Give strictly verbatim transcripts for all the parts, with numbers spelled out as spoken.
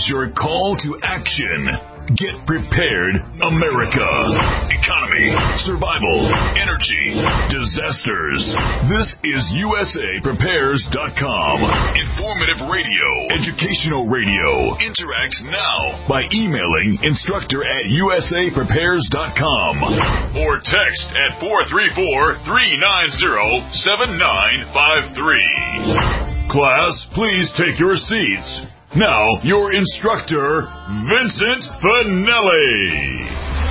is your call to action. Get prepared, America. Economy, survival, energy, disasters. This is U S A Prepares dot com. Informative radio, educational radio. Interact now by emailing instructor at U S A Prepares dot com or text at four three four, three nine zero, seven nine five three. Class, please take your seats. Now, your instructor, Vincent Finelli.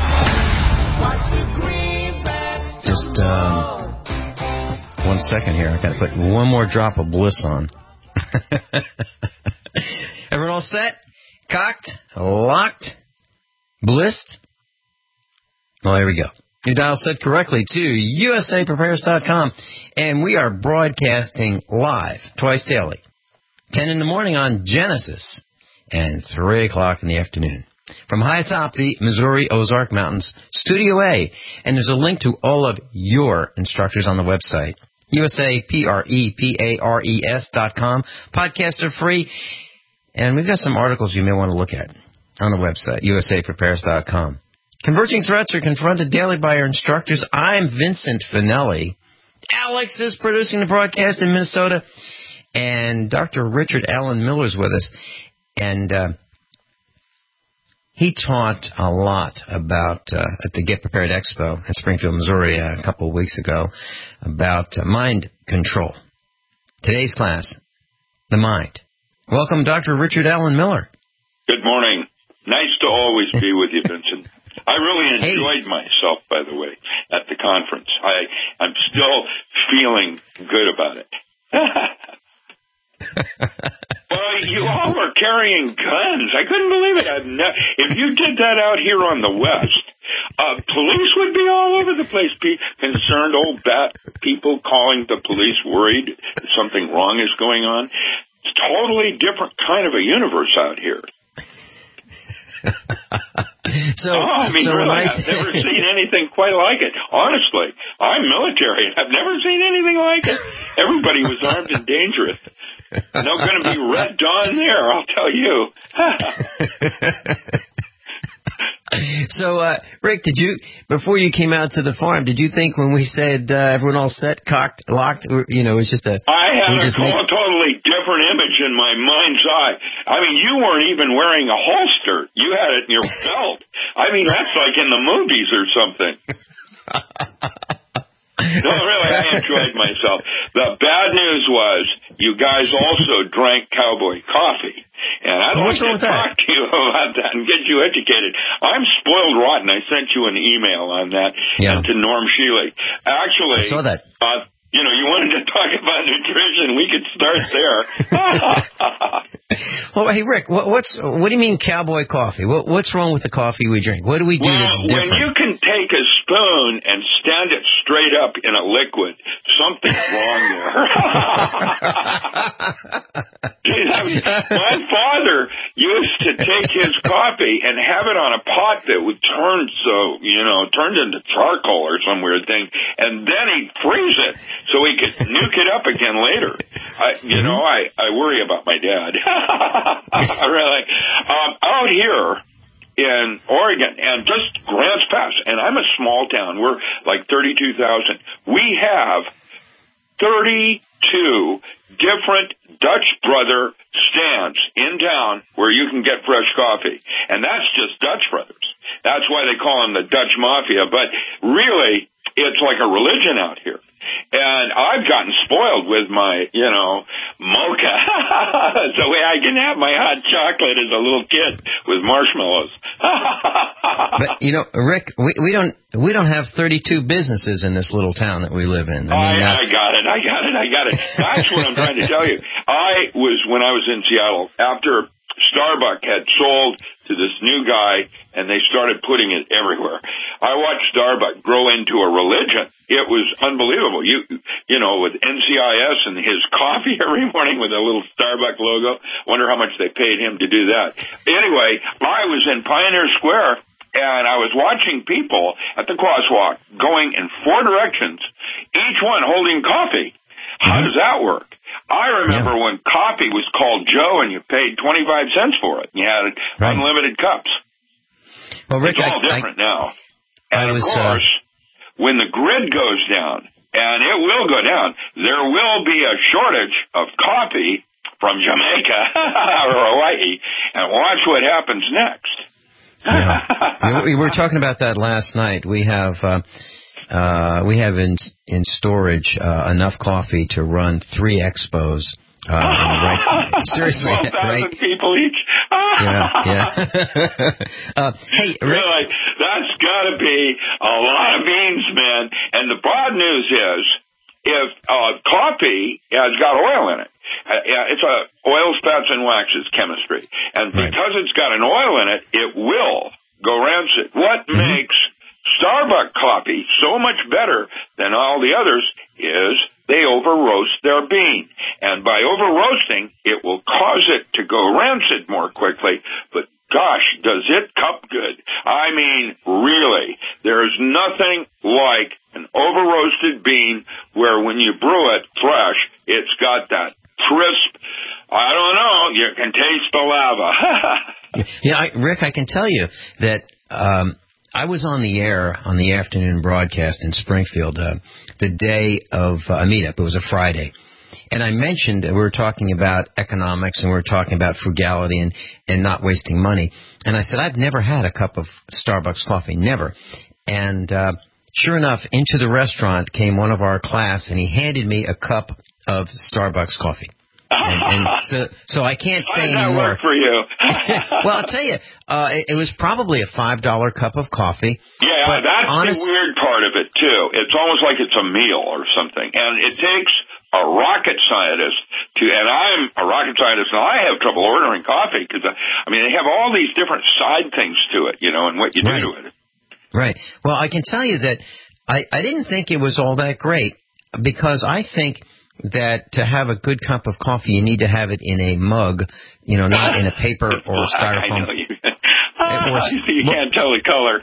Just um, one second here. I got to put one more drop of bliss on. Everyone all set? Cocked? Locked? Blissed? Well, here we go. You dial set correctly to U S A Prepares dot com, and we are broadcasting live twice daily. ten in the morning on Genesis, and three o'clock in the afternoon. From high atop the Missouri Ozark Mountains, Studio A, and there's a link to all of your instructors on the website, U S A P R E P A R E S dot com. Podcasts are free, and we've got some articles you may want to look at on the website, U S A Prepares dot com. Converging threats are confronted daily by our instructors. I'm Vincent Finelli. Alex is producing the broadcast in Minnesota. And Doctor Richard Allen Miller's with us, and uh, he taught a lot about, uh, at the Get Prepared Expo in Springfield, Missouri, uh, a couple of weeks ago, about uh, mind control. Today's class, the mind. Welcome, Doctor Richard Allen Miller. Good morning. Nice to always be with you, Vincent. I really enjoyed hey. myself, by the way, at the conference. I, I'm still feeling good about it. Well, you all were carrying guns. I couldn't believe it. I've ne- if you did that out here on the West, uh, police would be all over the place. Be- concerned old bat people calling the police, worried that something wrong is going on. It's a totally different kind of a universe out here. so, oh, I mean, so really, I I've never seen anything quite like it. Honestly, I'm military. I've never seen anything like it. Everybody was armed and dangerous. No going to be Red Dawn there, I'll tell you. So, uh, Rick, did you, before you came out to the farm, did you think when we said uh, everyone all set, cocked, locked, or, you know, it's just a... I had a just make... totally different image in my mind's eye. I mean, you weren't even wearing a holster. You had it in your belt. I mean, that's like in the movies or something. No, really, I enjoyed myself. The bad news was you guys also drank cowboy coffee. And I'd like to talk to you about that and get you educated. I'm spoiled rotten. I sent you an email on that yeah. and to Norm Shealy. Actually, I saw that. Uh, you know, you wanted to talk about nutrition. We could start there. Well, hey, Rick, what, what's what do you mean cowboy coffee? What, what's wrong with the coffee we drink? What do we do well, that's different? When you can take a spoon and stand it straight up in a liquid, something's wrong there. My father used to take his coffee and have it on a pot that would turn so, you know, turned into charcoal or some weird thing, and then he'd freeze it so he could nuke it up again later. I, you know, I, I worry about my dad. Really. Um, out here in Oregon, and just Grants Pass, and I'm a small town. We're like thirty-two thousand. We have thirty-two different Dutch Brother stands in town where you can get fresh coffee. And that's just Dutch Brothers. That's why they call them the Dutch Mafia. But really, it's like a religion out here. And I've gotten spoiled with my, you know, mocha. So I can have my hot chocolate as a little kid with marshmallows. But, you know, Rick, we, we don't we don't have thirty-two businesses in this little town that we live in. I, mean, I, uh, I got it. I got it. I got it. That's what I'm trying to tell you. I was, when I was in Seattle, after Starbucks had sold to this new guy, and they started putting it everywhere. I watched Starbucks grow into a religion. It was unbelievable. You, you know, with N C I S and his coffee every morning with a little Starbucks logo. Wonder how much they paid him to do that. Anyway, I was in Pioneer Square, and I was watching people at the crosswalk going in four directions, each one holding coffee. How does that work? I remember yeah. when coffee was called Joe and you paid twenty-five cents for it. You had right. unlimited cups. Well, Rick, it's all I, different I, now. And, I was, of course, uh, when the grid goes down, and it will go down, there will be a shortage of coffee from Jamaica or Hawaii, and watch what happens next. Yeah. We were talking about that last night. We have uh, uh, we have in in storage uh, enough coffee to run three expos. Uh, right, seriously, twelve thousand right? people each. yeah, yeah. uh, hey, Rick, really, that's got to be a lot of beans, man. And the bad news is, if uh, coffee has got oil in it, uh, it's a oils, fats, and waxes chemistry, and because right. it's got an oil in it, it will go rancid. What mm-hmm. makes Starbucks coffee so much better than all the others is they over-roast their bean. And by over-roasting, it will cause it to go rancid more quickly. But gosh, does it cup good. I mean, really, there's nothing like an over-roasted bean where when you brew it fresh, it's got that crisp, I don't know, you can taste the lava. yeah, I, Rick, I can tell you that um, I was on the air on the afternoon broadcast in Springfield uh, the day of a meetup. It was a Friday. And I mentioned, we were talking about economics and we were talking about frugality and, and not wasting money. And I said, I've never had a cup of Starbucks coffee, never. And uh, sure enough, into the restaurant came one of our class, and he handed me a cup of Starbucks coffee. And, and so, so I can't say anymore. How did that work for you? Well, I'll tell you, uh, it, it was probably a five dollar cup of coffee. Yeah, but that's honest- the weird part of it, too. It's almost like it's a meal or something. And it takes a rocket scientist to, and I'm a rocket scientist, and I have trouble ordering coffee because, I mean, they have all these different side things to it, you know, and what you right. do to it. Right. Well, I can tell you that I, I didn't think it was all that great because I think that to have a good cup of coffee, you need to have it in a mug, you know, not in a paper or styrofoam. I know you. Was, you well, can't tell the color.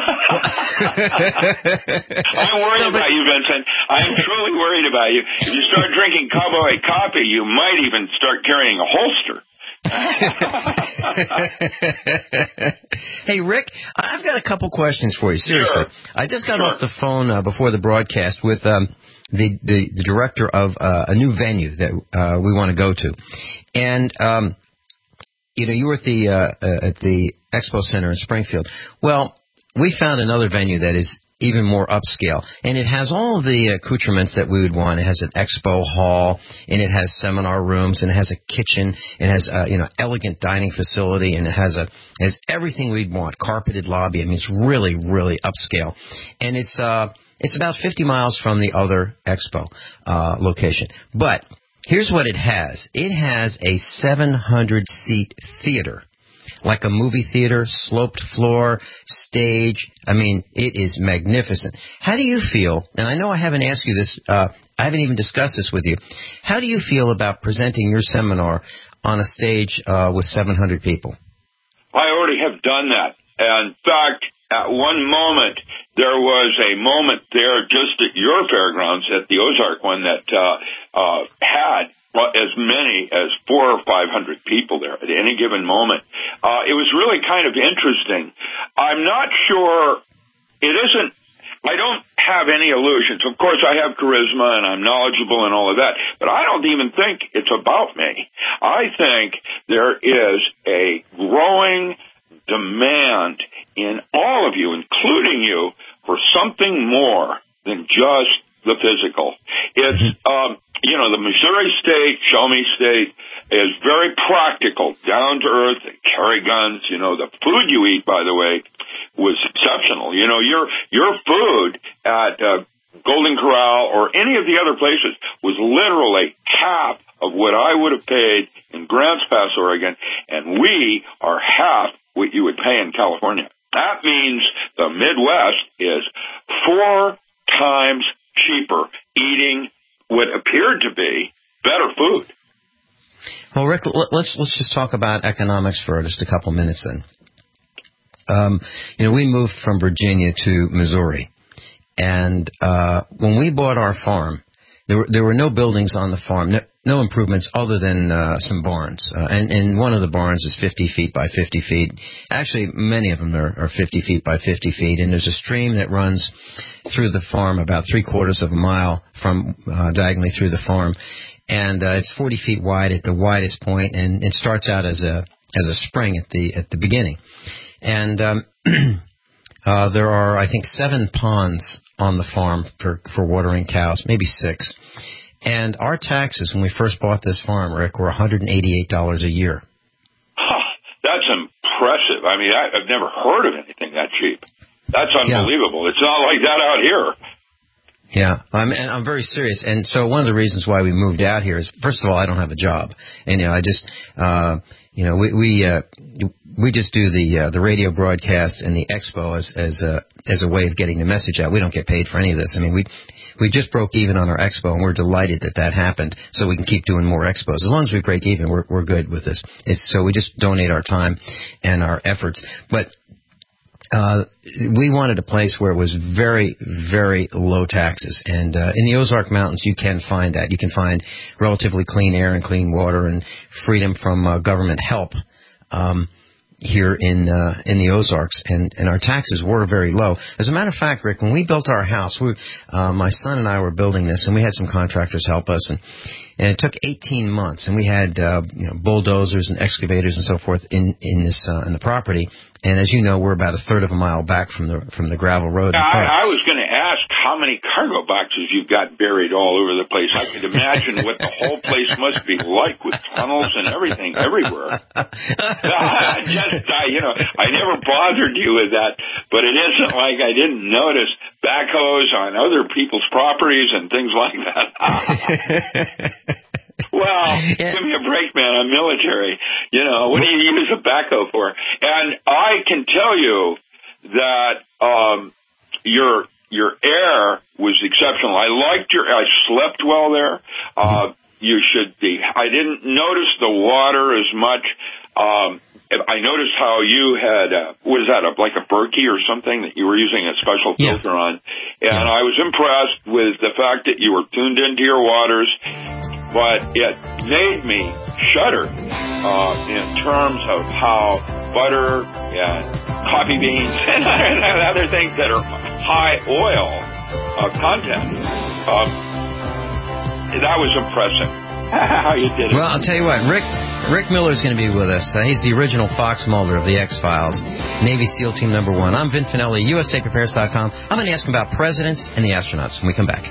I'm worried no, but, about you, Vincent. I'm truly worried about you. If you start drinking cowboy coffee, you might even start carrying a holster. Hey, Rick, I've got a couple questions for you. Seriously. Sure. I just got sure. off the phone uh, before the broadcast with um, the, the, the director of uh, a new venue that uh, we want to go to. And, um, you know, you were at the, uh, uh, at the Expo Center in Springfield. Well, we found another venue that is even more upscale, and it has all the accoutrements that we would want. It has an expo hall, and it has seminar rooms, and it has a kitchen, it has a, you know, elegant dining facility, and it has a it has everything we'd want. Carpeted lobby. I mean, it's really, really upscale, and it's uh it's about fifty miles from the other expo uh, location. But here's what it has: it has a seven hundred seat theater. Like a movie theater, sloped floor, stage. I mean, it is magnificent. How do you feel, and I know I haven't asked you this, uh, I haven't even discussed this with you, how do you feel about presenting your seminar on a stage uh, with seven hundred people? I already have done that. In fact, at one moment, there was a moment there just at your fairgrounds, at the Ozark one, that uh, uh, had as many as four or five hundred people there at any given moment. Uh, it was really kind of interesting. I'm not sure, it isn't, I don't have any illusions. Of course, I have charisma and I'm knowledgeable and all of that, but I don't even think it's about me. I think there is a growing demand in all of you, including you, for something more than just the physical. It's, um, you know, the Missouri State, Show Me State, is very practical, down to earth, they carry guns. You know, the food you eat, by the way, was exceptional. You know, your your food at uh, Golden Corral or any of the other places was literally half of what I would have paid in Grants Pass, Oregon, and we are half what you would pay in California. That means the Midwest is four times cheaper eating what appeared to be better food. Well, Rick, let's let's just talk about economics for just a couple minutes then. Um, you know, we moved from Virginia to Missouri, and uh, when we bought our farm, there were there were no buildings on the farm, no, no improvements other than uh, some barns. Uh, and, and one of the barns is fifty feet by fifty feet. Actually, many of them are, are fifty feet by fifty feet. And there's a stream that runs through the farm about three quarters of a mile from uh, diagonally through the farm. And uh, it's forty feet wide at the widest point, and it starts out as a as a spring at the at the beginning. And um, uh, there are, I think, seven ponds on the farm for, for watering cows, maybe six. And our taxes when we first bought this farm, Rick, were one hundred eighty-eight dollars a year. Huh, that's impressive. I mean, I, I've never heard of anything that cheap. That's unbelievable. Yeah. It's not like that out here. Yeah, I'm, and I'm very serious. And so one of the reasons why we moved out here is, first of all, I don't have a job. And, you know, I just, uh, you know, we, we, uh, we just do the, uh, the radio broadcast and the expo as, as a, as a way of getting the message out. We don't get paid for any of this. I mean, we, we just broke even on our expo, and we're delighted that that happened, so we can keep doing more expos. As long as we break even, we're, we're good with this. It's, so we just donate our time and our efforts. But, Uh, we wanted a place where it was very, very low taxes. And uh, in the Ozark Mountains, you can find that. You can find relatively clean air and clean water and freedom from uh, government help um, here in uh, in the Ozarks. And, and our taxes were very low. As a matter of fact, Rick, when we built our house, we, uh, my son and I were building this, and we had some contractors help us. And, and it took eighteen months, and we had uh, you know, bulldozers and excavators and so forth in in this uh, in the property. And as you know, we're about a third of a mile back from the from the gravel road. Yeah, I, I was going to ask how many cargo boxes you've got buried all over the place. I could imagine what the whole place must be like with tunnels and everything everywhere. Just, I, you know, I never bothered you with that, but it isn't like I didn't notice backhoes on other people's properties and things like that. Well, yeah. Give me a break, man. I'm military. You know, what do you use a backhoe for? And I can tell you that um, your your air was exceptional. I liked your. I slept well there. Uh, you should be. I didn't notice the water as much. Um, I noticed how you had, uh, what is that, a, like a Berkey or something that you were using a special filter yeah. on. And yeah. I was impressed with the fact that you were tuned into your waters, but it made me shudder uh, in terms of how butter and coffee beans and other things that are high oil uh, content, um, that was impressive. How you did it. Well, I'll tell you what, Rick Rick Miller's going to be with us. Uh, he's the original Fox Mulder of the X-Files, Navy SEAL Team Number One. I'm Vin Finelli, U S A Prepares dot com. I'm going to ask him about presidents and the astronauts when we come back.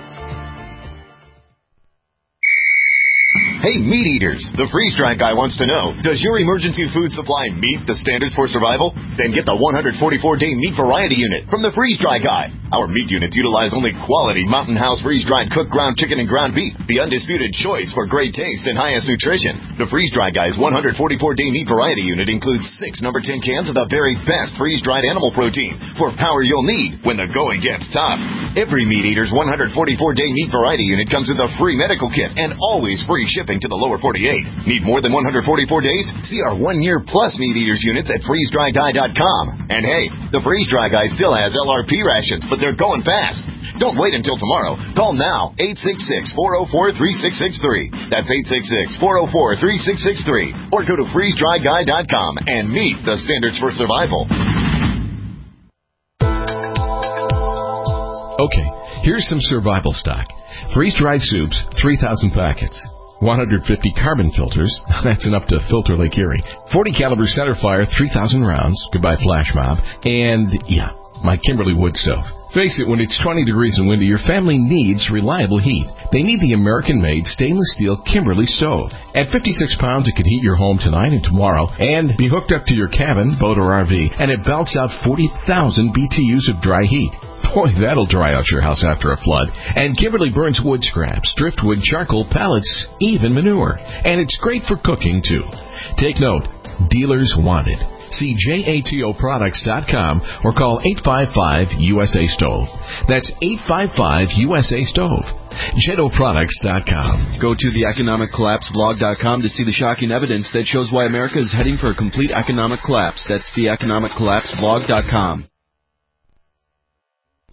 Hey, meat eaters, the freeze-dried guy wants to know, does your emergency food supply meet the standards for survival? Then get the one hundred forty-four day meat variety unit from the freeze-dry guy. Our meat units utilize only quality Mountain House freeze-dried cooked ground chicken and ground beef, the undisputed choice for great taste and highest nutrition. The freeze-dry guy's one hundred forty-four day meat variety unit includes six number ten cans of the very best freeze-dried animal protein for power you'll need when the going gets tough. Every meat eater's one hundred forty-four day meat variety unit comes with a free medical kit and always free shipping to the lower forty-eight. Need more than one hundred forty-four days? See our one-year plus meat eaters units at freeze dry guy dot com. And hey, the Freeze Dry Guy still has L R P rations, but they're going fast. Don't wait until tomorrow. Call now, eight six six, four oh four, three six six three. That's eight six six, four oh four, three six six three. Or go to freeze dry guy dot com and meet the standards for survival. Okay, here's some survival stock. Freeze-dried soups, three thousand packets. one hundred fifty carbon filters, that's enough to filter Lake Erie. forty caliber centerfire, three thousand rounds, goodbye flash mob. And, yeah, my Kimberly wood stove. Face it, when it's twenty degrees and windy, your family needs reliable heat. They need the American-made stainless steel Kimberly stove. At fifty-six pounds, it can heat your home tonight and tomorrow and be hooked up to your cabin, boat, or R V. And it belts out forty thousand B T Us of dry heat. Boy, that'll dry out your house after a flood. And Kimberly burns wood scraps, driftwood, charcoal, pellets, even manure. And it's great for cooking, too. Take note, dealers want it. See J A T O products dot com or call eight five five U S A Stove. That's eight five five U S A Stove. J A T O products dot com. Go to the economic collapse blog dot com to see the shocking evidence that shows why America is heading for a complete economic collapse. That's the economic collapse blog dot com.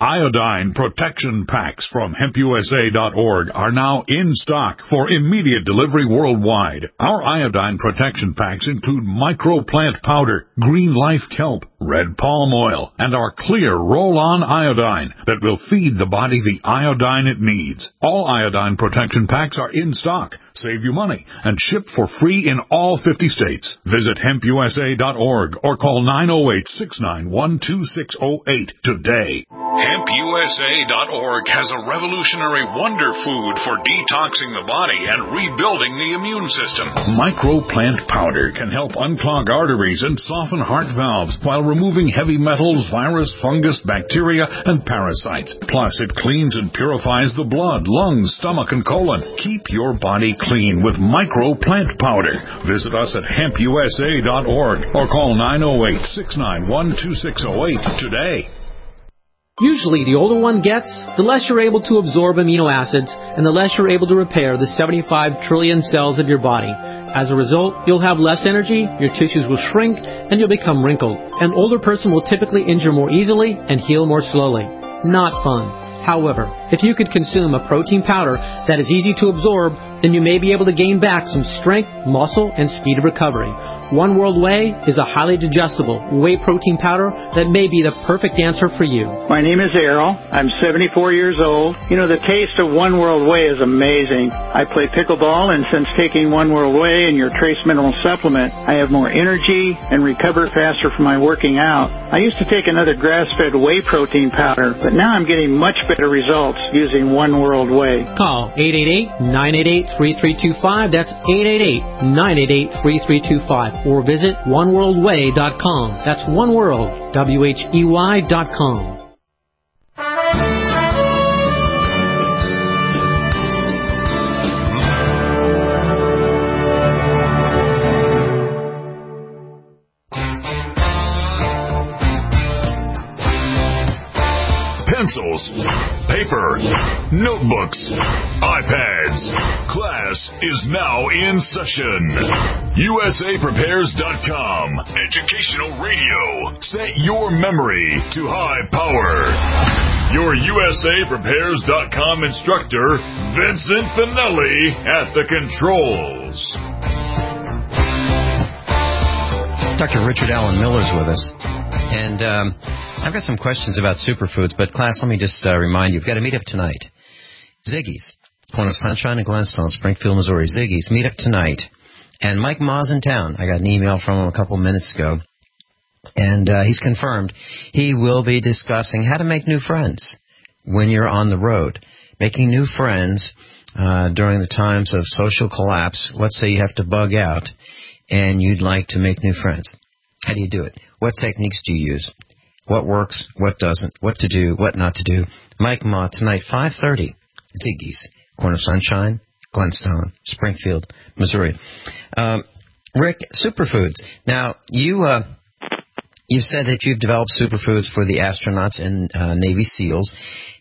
Iodine Protection Packs from hemp u s a dot org are now in stock for immediate delivery worldwide. Our iodine protection packs include microplant powder, green life kelp, red palm oil, and our clear roll-on iodine that will feed the body the iodine it needs. All iodine protection packs are in stock, save you money, and ship for free in all fifty states. Visit hemp u s a dot org or call nine oh eight, six nine one, two six oh eight today. hemp u s a dot org has a revolutionary wonder food for detoxing the body and rebuilding the immune system. Microplant powder can help unclog arteries and soften heart valves while removing heavy metals, virus, fungus, bacteria, and parasites. Plus, it cleans and purifies the blood, lungs, stomach, and colon. Keep your body clean with Microplant powder. Visit us at hemp u s a dot org or call nine oh eight, six nine one, two six oh eight today. Usually, the older one gets, the less you're able to absorb amino acids, and the less you're able to repair the seventy-five trillion cells of your body. As a result, you'll have less energy, your tissues will shrink, and you'll become wrinkled. An older person will typically injure more easily and heal more slowly. Not fun. However, if you could consume a protein powder that is easy to absorb, then you may be able to gain back some strength, muscle, and speed of recovery. One World Whey is a highly digestible whey protein powder that may be the perfect answer for you. My name is Errol. I'm seventy-four years old. You know, the taste of One World Whey is amazing. I play pickleball, and since taking One World Whey and your Trace Mineral Supplement, I have more energy and recover faster from my working out. I used to take another grass-fed whey protein powder, but now I'm getting much better results using One World Whey. Call eight eight eight, nine eight eight, three three two five. That's eight eight eight, nine eight eight, three three two five. Or visit one world way dot com. That's One World, W H E Y dot com. Pencils, paper, notebooks, iPads. Class is now in session. U S A Prepares dot com. Educational radio. Set your memory to high power. Your U S A Prepares dot com instructor, Vincent Finelli, at the controls. Doctor Richard Allen Miller's with us. And um, I've got some questions about superfoods, but class, let me just uh, remind you, we've got a meetup tonight. Ziggy's, corner of Sunshine and Glenstone, Springfield, Missouri. Ziggy's, meetup tonight. And Mike Ma's in town. I got an email from him a couple minutes ago. And uh, he's confirmed he will be discussing how to make new friends when you're on the road. Making new friends uh, during the times of social collapse. Let's say you have to bug out and you'd like to make new friends. How do you do it? What techniques do you use? What works? What doesn't? What to do? What not to do? Mike Ma, tonight, five thirty. Ziggy's, corner of Sunshine, Glenstone, Springfield, Missouri. Um, Rick, superfoods. Now, you uh, you said that you've developed superfoods for the astronauts and uh, Navy SEALs.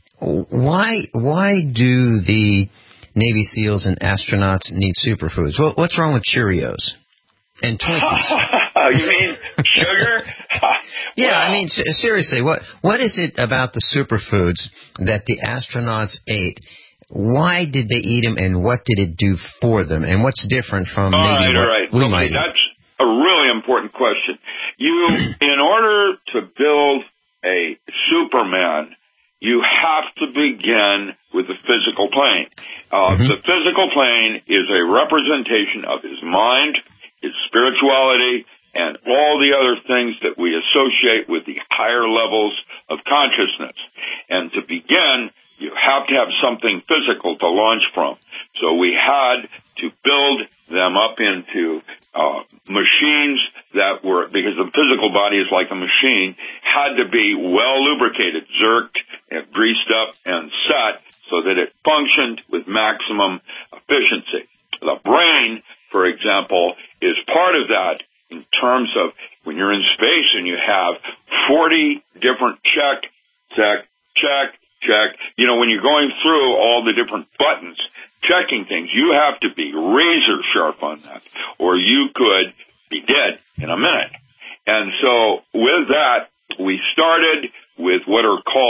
Why why do the Navy SEALs and astronauts need superfoods? What, what's wrong with Cheerios and Twinkies? You mean sugar? Yeah, well, I mean, seriously, what what is it about the superfoods that the astronauts ate? Why did they eat them, and what did it do for them? And what's different from all maybe right, what all right. we okay, might eat? That's a really important question. You, in order to build a Superman, you have to begin with the physical plane. Uh, mm-hmm. The physical plane is a representation of his mind, his spirituality, and all the other things that we associate with the higher levels of consciousness. And to begin, you have to have something physical to launch from. So we had to build them up into uh, machines that were, because the physical body is like a machine, had to be well lubricated, zerked, and greased up and set so that it functioned with maximum efficiency. The brain, for example, is part of that. In terms of when you're in space and you have forty different check, check, check, check, you know, when you're going through all the different buttons, checking things, you have to be razor sharp on that, or you could be dead in a minute. And so with that, we started with what are called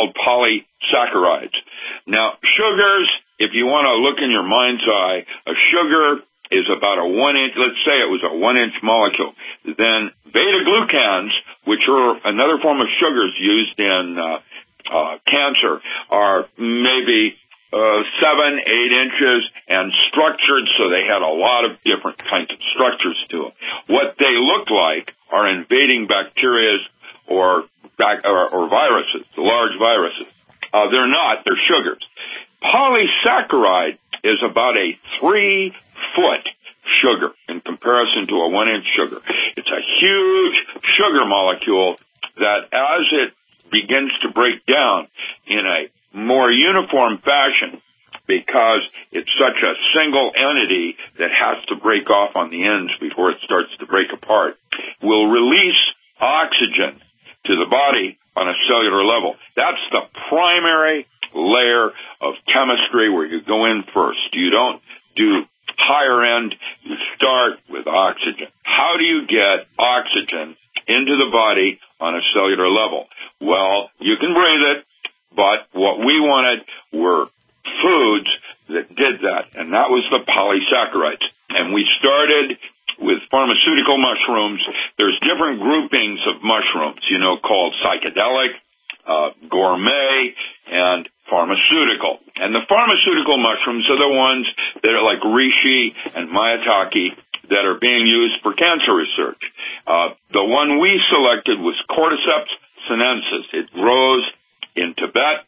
called polysaccharides. Now, sugars, if you want to look in your mind's eye, a sugar is about a one-inch, let's say it was a one-inch molecule. Then beta-glucans, which are another form of sugars used in uh, uh, cancer, are maybe uh, seven, eight inches and structured, so they had a lot of different kinds of structures to them. What they look like are invading bacteria or, or, or viruses, large viruses. Uh, they're not, they're sugars. Polysaccharide is about a three-foot sugar in comparison to a one-inch sugar. It's a huge sugar molecule that as it begins to break down in a more uniform fashion, because it's such a single entity that has to break off on the ends before it starts to break apart, will release oxygen to the body on a cellular level. That's the primary layer of chemistry where you go in first. You don't do higher end, you start with oxygen. How do you get oxygen into the body on a cellular level? Well, you can breathe it, but what we wanted were foods that did that, and that was the polysaccharides. And we started with pharmaceutical mushrooms. There's different groupings of mushrooms, you know, called psychedelic, uh, gourmet, and pharmaceutical. And the pharmaceutical mushrooms are the ones that are like reishi and maitake that are being used for cancer research. Uh, the one we selected was Cordyceps sinensis. It grows in Tibet.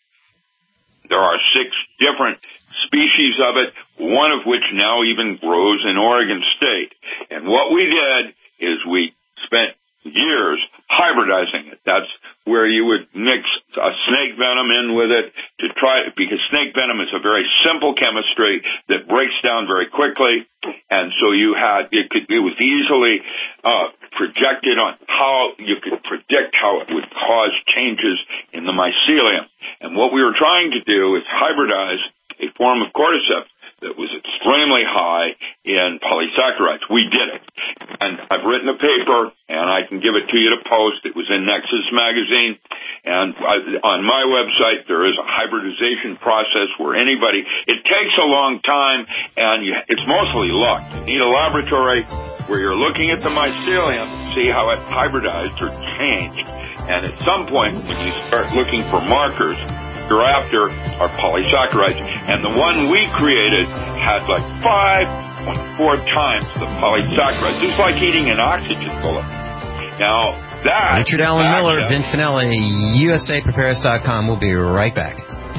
There are six different species of it, one of which now even grows in Oregon State. And what we did is we spent years hybridizing it. That's where you would mix a snake venom in with it to try, because snake venom is a very simple chemistry that breaks down very quickly, and so you had, it could, it was easily uh, projected on how you could predict how it would cause changes in the mycelium. And what we were trying to do is hybridize a form of cordyceps that was extremely high in polysaccharides. We did it. And I've written a paper, and I can give it to you to post. It was in Nexus magazine. And I, on my website, there is a hybridization process where anybody, it takes a long time, and you, it's mostly luck. You need a laboratory where you're looking at the mycelium to see how it hybridized or changed. And at some point, when you start looking for markers, you're after are polysaccharides. And the one we created had like five point four times the polysaccharides. It's like eating an oxygen bullet. Now, that... Richard Allen Miller, Vince Finelli, U S A Prepares dot com. We'll be right back.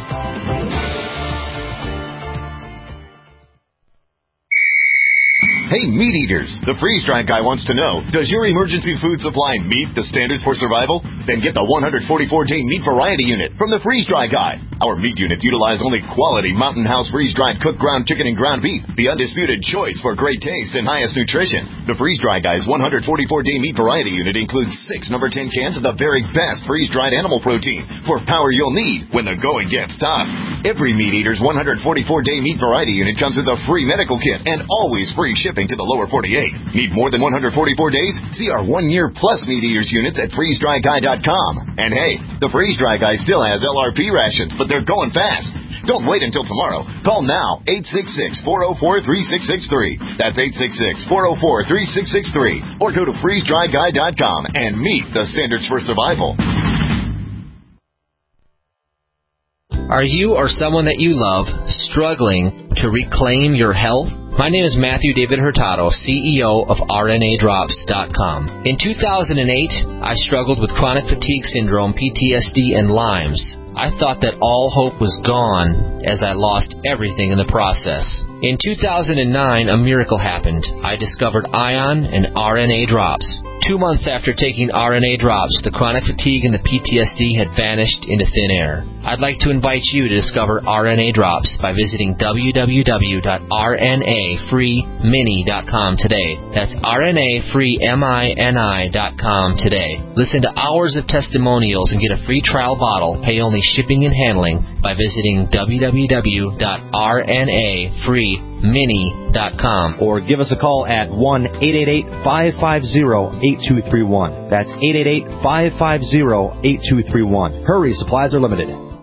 Hey, meat eaters, the Freeze Dried Guy wants to know, does your emergency food supply meet the standards for survival? Then get the one hundred forty-four day meat variety unit from the Freeze Dry Guy. Our meat units utilize only quality Mountain House freeze-dried cooked ground chicken and ground beef, the undisputed choice for great taste and highest nutrition. The Freeze Dry Guy's one hundred forty-four day meat variety unit includes six number ten cans of the very best freeze-dried animal protein for power you'll need when the going gets tough. Every meat eater's one hundred forty-four day meat variety unit comes with a free medical kit and always free shipping to the lower forty-eight. Need more than one hundred forty-four days? See our one-year plus meat eaters units at freeze dry guy dot com. And hey, the Freeze Dry Guy still has L R P rations, but they're going fast. Don't wait until tomorrow. Call now, eight six six, four oh four, three six six three. That's eight six six, four oh four, three six six three. Or go to freeze dry guy dot com and meet the standards for survival. Are you or someone that you love struggling to reclaim your health? My name is Matthew David Hurtado, C E O of R N A drops dot com. In two thousand eight, I struggled with chronic fatigue syndrome, P T S D, and Lyme's. I thought that all hope was gone as I lost everything in the process. In two thousand nine, a miracle happened. I discovered Ion and R N A drops. Two months after taking R N A drops, the chronic fatigue and the P T S D had vanished into thin air. I'd like to invite you to discover R N A drops by visiting w w w dot r n a free mini dot com today. That's R N A free mini dot com today. Listen to hours of testimonials and get a free trial bottle. Pay only shipping and handling by visiting w w w dot r n a free mini dot com. Or give us a call at one eight eight eight, five five zero, eight two three one. That's eight eight eight, five five zero, eight two three one. Hurry, supplies are limited.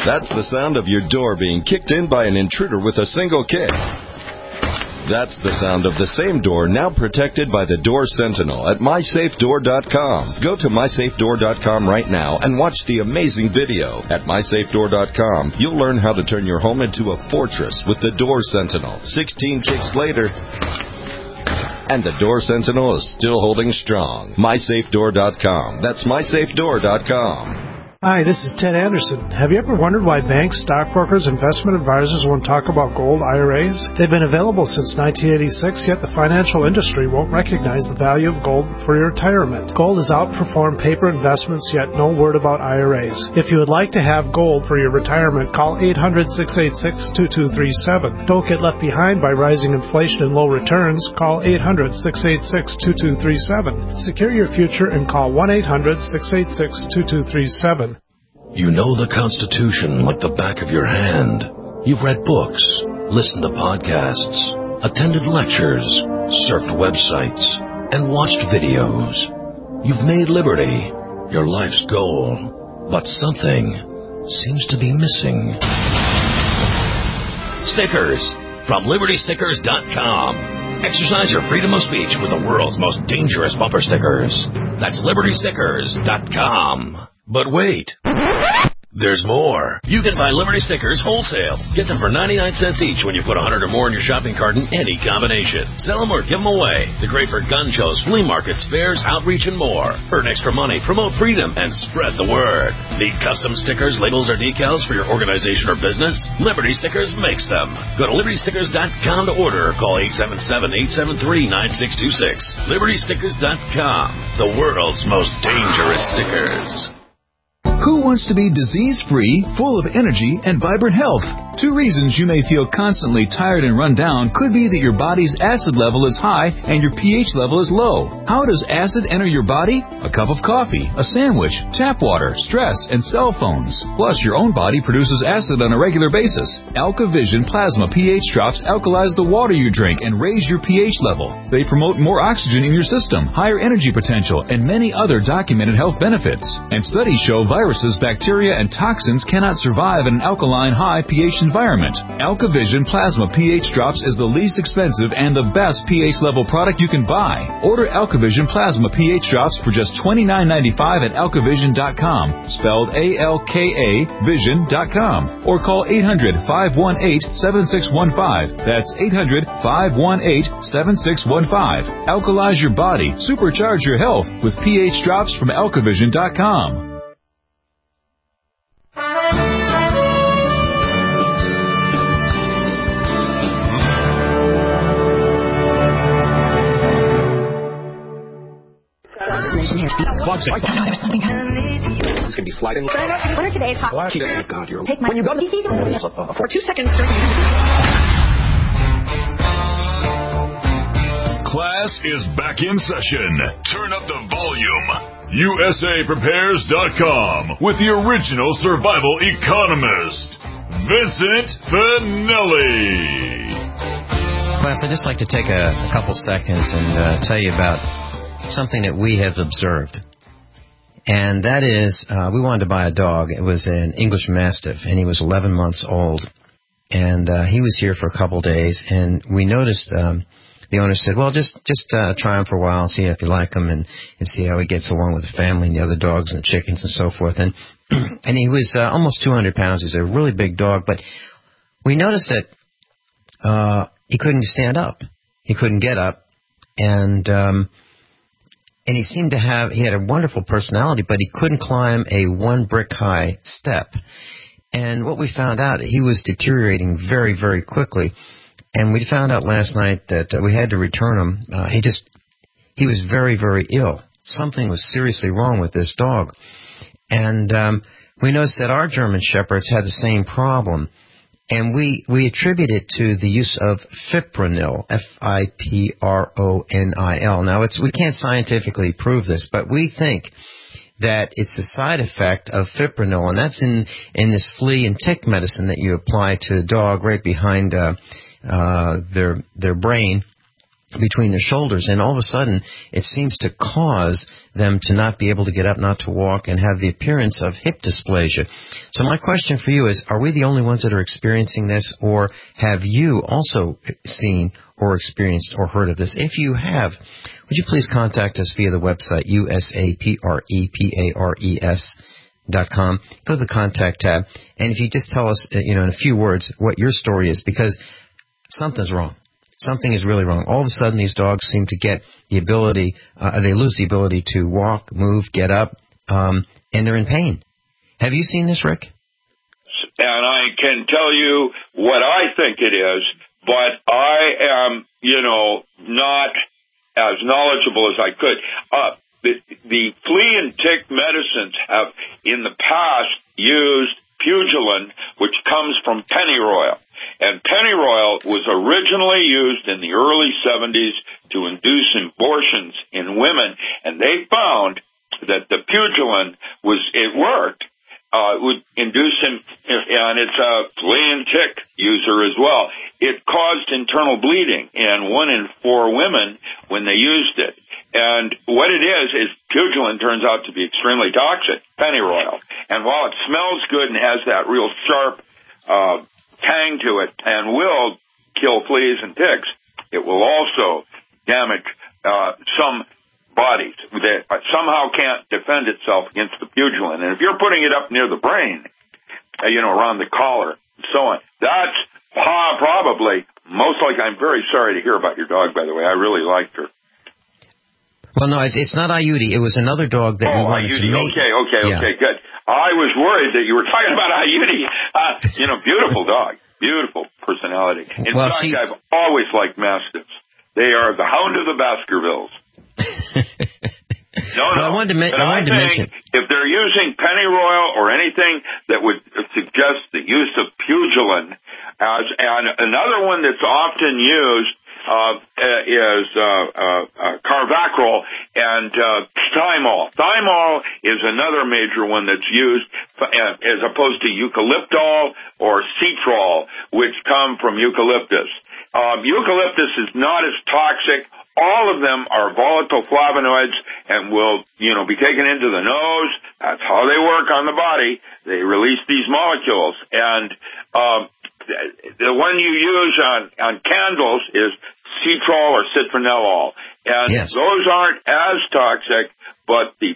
That's the sound of your door being kicked in by an intruder with a single kick. That's the sound of the same door now protected by the Door Sentinel at my safe door dot com. Go to my safe door dot com right now and watch the amazing video. At my safe door dot com, you'll learn how to turn your home into a fortress with the Door Sentinel. sixteen kicks later, and the Door Sentinel is still holding strong. my safe door dot com. That's my safe door dot com. Hi, this is Ted Anderson. Have you ever wondered why banks, stockbrokers, investment advisors won't talk about gold I R As? They've been available since nineteen eighty-six, yet the financial industry won't recognize the value of gold for your retirement. Gold has outperformed paper investments, yet no word about I R As. If you would like to have gold for your retirement, call eight hundred, six eight six, two two three seven. Don't get left behind by rising inflation and low returns. Call eight hundred, six eight six, two two three seven. Secure your future and call one eight hundred, six eight six, two two three seven. You know the Constitution like the back of your hand. You've read books, listened to podcasts, attended lectures, surfed websites, and watched videos. You've made liberty your life's goal, but something seems to be missing. Stickers from Liberty Stickers dot com. Exercise your freedom of speech with the world's most dangerous bumper stickers. That's Liberty Stickers dot com. But wait, there's more. You can buy Liberty Stickers wholesale. Get them for ninety-nine cents each when you put one hundred or more in your shopping cart in any combination. Sell them or give them away. They're great for gun shows, flea markets, fairs, outreach, and more. Earn extra money, promote freedom, and spread the word. Need custom stickers, labels, or decals for your organization or business? Liberty Stickers makes them. Go to Liberty Stickers dot com to order or call eight seven seven, eight seven three, nine six two six. Liberty Stickers dot com. The world's most dangerous stickers. Who wants to be disease-free, full of energy, and vibrant health? Two reasons you may feel constantly tired and run down could be that your body's acid level is high and your pH level is low. How does acid enter your body? A cup of coffee, a sandwich, tap water, stress, and cell phones. Plus, your own body produces acid on a regular basis. AlkaVision Plasma pH drops alkalize the water you drink and raise your pH level. They promote more oxygen in your system, higher energy potential, and many other documented health benefits. And studies show viruses, bacteria, and toxins cannot survive in an alkaline high pH environment. AlkaVision Plasma pH Drops is the least expensive and the best pH level product you can buy. Order AlkaVision Plasma pH Drops for just twenty-nine ninety-five at alka vision dot com, spelled A L K A vision dot com, or call eight hundred, five one eight, seven six one five. That's eight hundred, five one eight, seven six one five. Alkalize your body, supercharge your health with pH Drops from alka vision dot com. It's going to be sliding. What are today's hot? Oh, God, you're Take my when you go to the for two seconds. Class is back in session. Turn up the volume. U S A Prepares dot com with the original survival economist, Vincent Finelli. Class, I'd just like to take a, a couple seconds and uh, tell you about something that we have observed. And that is, uh, we wanted to buy a dog. It was an English Mastiff, and he was eleven months old. And uh, he was here for a couple days, and we noticed um, the owner said, well, just just uh, try him for a while and see if you like him and, and see how he gets along with the family and the other dogs and the chickens and so forth. And and he was uh, almost two hundred pounds. He's a really big dog, but we noticed that uh, he couldn't stand up. He couldn't get up. And... Um, And he seemed to have, he had a wonderful personality, but he couldn't climb a one brick high step. And what we found out, he was deteriorating very, very quickly. And we found out last night that uh, we had to return him. Uh, he just, he was very, very ill. Something was seriously wrong with this dog. And um, we noticed that our German Shepherds had the same problem. And we, we attribute it to the use of fipronil, F I P R O N I L. Now, it's, we can't scientifically prove this, but we think that it's the side effect of fipronil, and that's in, in this flea and tick medicine that you apply to the dog right behind uh, uh, their their brain. between their shoulders, and all of a sudden it seems to cause them to not be able to get up, not to walk, and have the appearance of hip dysplasia. So my question for you is, are we the only ones that are experiencing this, or have you also seen or experienced or heard of this? If you have, would you please contact us via the website, U S A P R E P A R E S dot com. Go to the contact tab, and if you just tell us, you know, in a few words what your story is, because something's wrong. Something is really wrong. All of a sudden, these dogs seem to get the ability, uh, they lose the ability to walk, move, get up, um, and they're in pain. Have you seen this, Rick? And I can tell you what I think it is, but I am, you know, not as knowledgeable as I could. Uh, the, the flea and tick medicines have, in the past, used Pugilin, which comes from pennyroyal. And pennyroyal was originally used in the early seventies to induce abortions in women, and they found that the Pugilin was, it worked, uh, would induce him, and it's a flea and tick user as well. It caused internal bleeding in one in four women when they used it. And what it is, is Pugilin turns out to be extremely toxic, pennyroyal. And while it smells good and has that real sharp, uh, tang to it and will kill fleas and ticks, it will also damage uh, some bodies that somehow can't defend itself against the Pugilin. And if you're putting it up near the brain, uh, you know, around the collar and so on, that's uh, probably most likely. I'm very sorry to hear about your dog, by the way. I really liked her. Well, no, it's, it's not Ayuti. It was another dog that oh, we wanted Ayuti. to make. Okay, okay, yeah. okay, good. I was worried that you were talking about Ayuti. Uh, you know, beautiful dog. Beautiful personality. In well, fact, she... I've always liked Mastiffs. They are the hound of the Baskervilles. no, no. Well, I wanted to, me- but I wanted I to think mention... if they're using pennyroyal or anything that would suggest the use of Pugilin, as, and another one that's often used Uh, is uh, uh, uh, Carvacrol and uh, Thymol. Thymol is another major one that's used uh, as opposed to eucalyptol or cetrol, which come from eucalyptus. Um, eucalyptus is not as toxic. All of them are volatile flavonoids and will, you know, be taken into the nose. That's how they work on the body. They release these molecules. And um, the one you use on, on candles is cetrol or citronellol. And yes. those aren't as toxic, but the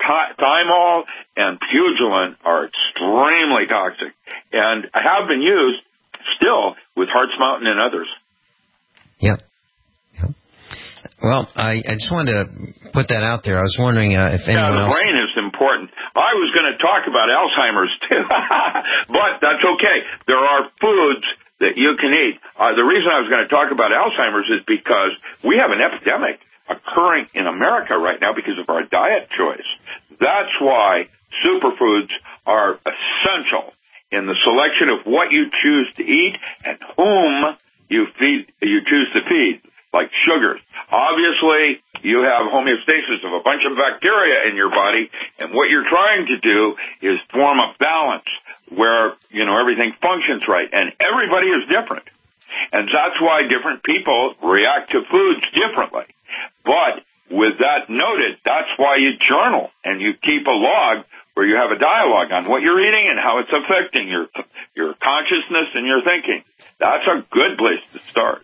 Thymol and Pugilin are extremely toxic and have been used still with Hart's Mountain and others. Yep. yep. Well, I, I just wanted to put that out there. I was wondering uh, if anyone yeah, the else... brain is important. I was going to talk about Alzheimer's, too, but that's okay. There are foods that you can eat. Uh, the reason I was going to talk about Alzheimer's is because we have an epidemic occurring in America right now because of our diet choice. That's why superfoods are essential in the selection of what you choose to eat and whom you feed, you choose to feed, like sugars. Obviously, you have homeostasis of a bunch of bacteria in your body, and what you're trying to do is form a balance where, you know, everything functions right, and everybody is different. And that's why different people react to foods differently. But with that noted, that's why you journal and you keep a log where you have a dialogue on what you're eating and how it's affecting your your consciousness and your thinking. That's a good place to start.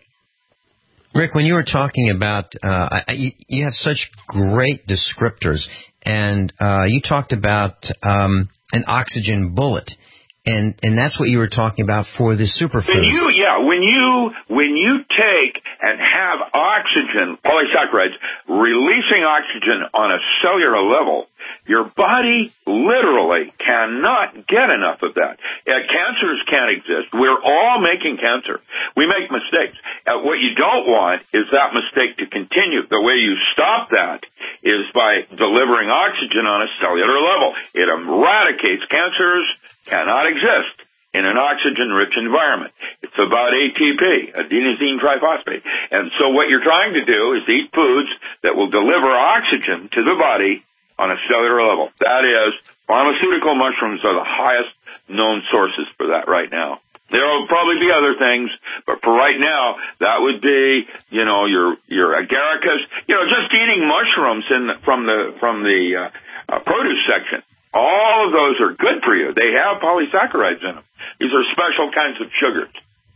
Rick, when you were talking about, uh, you, you have such great descriptors, and uh, you talked about um, an oxygen bullet, and and that's what you were talking about for the superfoods. When you, yeah, when you when you take and have oxygen, polysaccharides, releasing oxygen on a cellular level, your body literally cannot get enough of that. Uh, cancers can't exist. We're all making cancer. We make mistakes. Uh, what you don't want is that mistake to continue. The way you stop that is by delivering oxygen on a cellular level. It eradicates cancers, cannot exist in an oxygen-rich environment. It's about A T P, adenosine triphosphate. And so what you're trying to do is eat foods that will deliver oxygen to the body on a cellular level. That is, pharmaceutical mushrooms are the highest known sources for that right now. There will probably be other things, but for right now, that would be, you know, your your agaricus. You know, just eating mushrooms in the, from the from the uh, uh, produce section. All of those are good for you. They have polysaccharides in them. These are special kinds of sugars.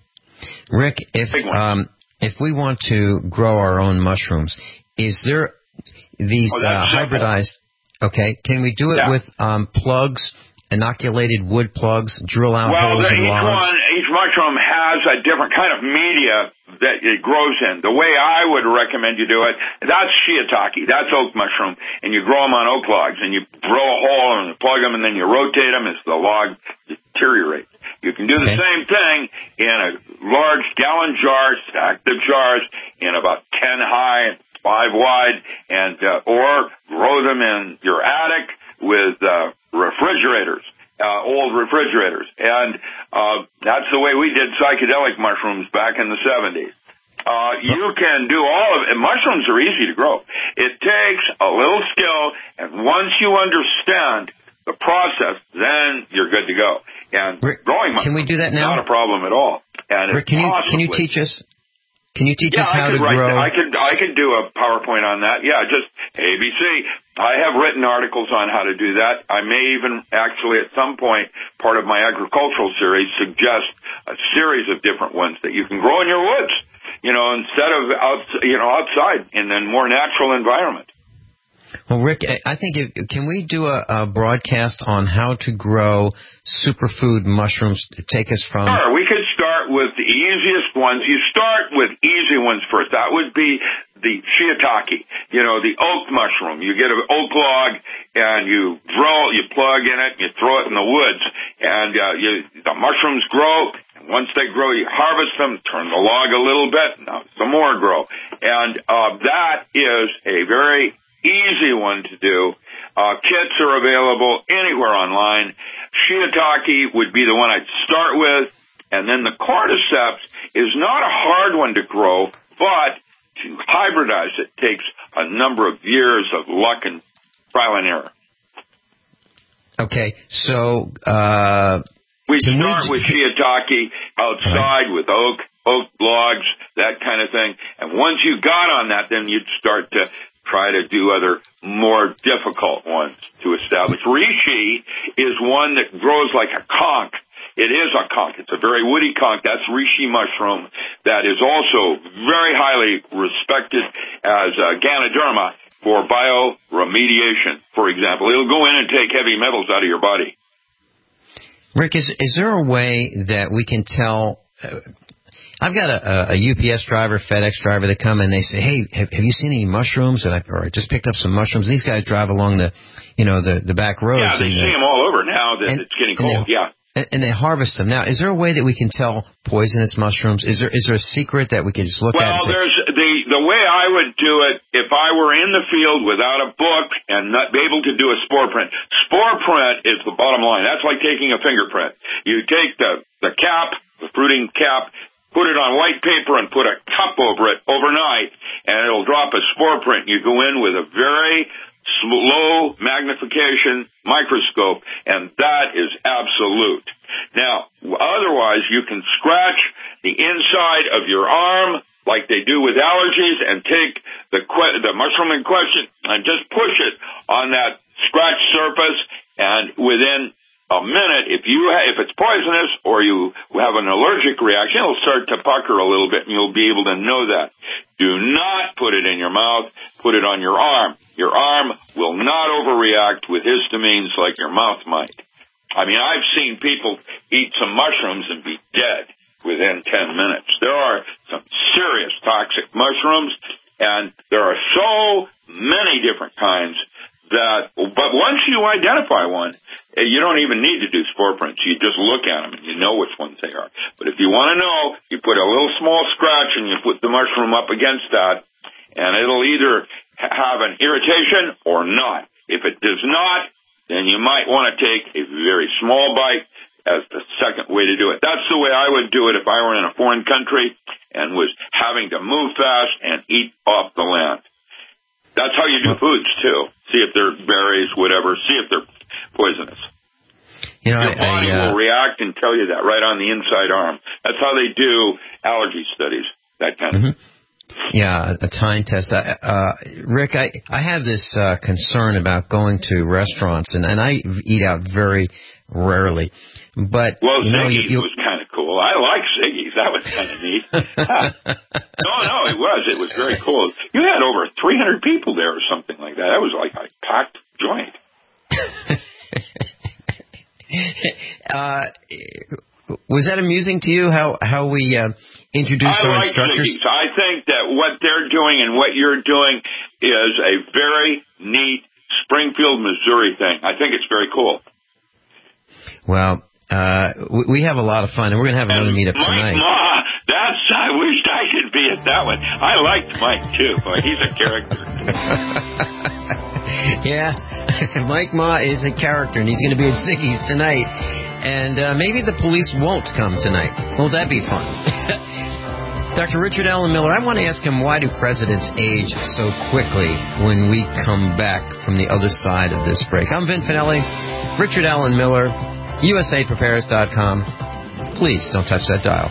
Rick, if um, if we want to grow our own mushrooms, is there these oh, uh, hybridized? Okay, can we do it yeah. with um, plugs? Inoculated wood plugs, drill out well, holes the, in each logs? one, each mushroom has a different kind of media that it grows in. The way I would recommend you do it, that's shiitake, that's oak mushroom, and you grow them on oak logs, and you drill a hole and you plug them, and then you rotate them as the log deteriorates. You can do the okay. same thing in a large gallon jar, stack the jars in about ten high, five wide, and uh, or grow them in your attic with uh, refrigerators, uh, old refrigerators. And uh, that's the way we did psychedelic mushrooms back in the seventies. Uh, you can do all of it. Mushrooms are easy to grow. It takes a little skill, and once you understand the process, then you're good to go. And Rick, growing mushrooms can we do that now? is not a problem at all. And Rick, can you, can you teach us? Can you teach yeah, us how I could to write grow? That. I could I could do a PowerPoint on that. Yeah, just A B C. I have written articles on how to do that. I may even actually at some point, part of my agricultural series, suggest a series of different ones that you can grow in your woods, you know, instead of out, you know, outside in a more natural environment. Well, Rick, I think if, can we do a, a broadcast on how to grow superfood mushrooms to take us from... Sure, we could start with the easiest ones. You start with easy ones first. That would be the shiitake, you know, the oak mushroom. You get an oak log and you drill, you plug in it, you throw it in the woods, and uh, you, the mushrooms grow. And once they grow, you harvest them, turn the log a little bit, now some more grow. And uh, that is a very easy one to do. Uh, kits are available anywhere online. Shiitake would be the one I'd start with. And then the cordyceps is not a hard one to grow, but to hybridize it takes a number of years of luck and trial and error. Okay, so... Uh, we start we... with shiitake outside right. with oak, oak logs, that kind of thing. And once you got on that, then you'd start to try to do other more difficult ones to establish. Reishi is one that grows like a conch. It is a conch. It's a very woody conch. That's reishi mushroom that is also very highly respected as uh, Ganoderma for bioremediation, for example. It'll go in and take heavy metals out of your body. Rick, is, is there a way that we can tell... Uh, I've got a, a U P S driver, FedEx driver that come and they say, "Hey, have, have you seen any mushrooms?" And I, or I just picked up some mushrooms. These guys drive along the, you know, the the back roads. Yeah, they and see them all over now that and, it's getting cold. And they, yeah, and, and they harvest them. Now, is there a way that we can tell poisonous mushrooms? Is there is there a secret that we can just look well, at? Well, there's the the way I would do it if I were in the field without a book and not be able to do a spore print. Spore print is the bottom line. That's like taking a fingerprint. You take the the cap, the fruiting cap, put it on white paper and put a cup over it overnight, and it'll drop a spore print. You go in with a very low magnification microscope, and that is absolute. Now, otherwise, you can scratch the inside of your arm like they do with allergies and take the que- the mushroom in question and just push it on that scratched surface, and within a minute, if you ha- if it's poisonous or you have an allergic reaction, it'll start to pucker a little bit, and you'll be able to know that. Do not put it in your mouth. Put it on your arm. Your arm will not overreact with histamines like your mouth might. I mean, I've seen people eat some mushrooms and be dead within ten minutes. There are some serious toxic mushrooms, and there are so many different kinds that, but once you identify one, you don't even need to do spore prints. You just look at them and you know which ones they are. But if you want to know, you put a little small scratch and you put the mushroom up against that, and it'll either have an irritation or not. If it does not, then you might want to take a very small bite as the second way to do it. That's the way I would do it if I were in a foreign country and was having to move fast and eat off the land. That's how you do foods, too. See if they're berries, whatever. See if they're poisonous. You know, Your I, body I, uh, will react and tell you that right on the inside arm. That's how they do allergy studies, that kind mm-hmm. of thing. Yeah, a time test. I, uh, Rick, I, I have this uh, concern about going to restaurants, and, and I eat out very rarely. But well, you know, Ziggy's you, you, was kind of cool. I like Ziggy's. That was kind of neat. no, no, it was. It was very cool. You had over three hundred people there or something like that. That was like a packed joint. uh, was that amusing to you, how how we uh, introduced I our like instructors? Ziggy's. I think that what they're doing and what you're doing is a very neat Springfield, Missouri thing. I think it's very cool. Well, uh, we, we have a lot of fun, and we're going to have another meetup Mike tonight. Ma, that's, I wished I could be at that one. I liked Mike, too. Boy, he's a character. Yeah, Mike Ma is a character, and he's going to be at Ziggy's tonight. And uh, maybe the police won't come tonight. Won't that be fun? Doctor Richard Allen Miller, I want to ask him, why do presidents age so quickly when we come back from the other side of this break? I'm Vin Finelli, Richard Allen Miller, U S A Prepares dot com. Please don't touch that dial.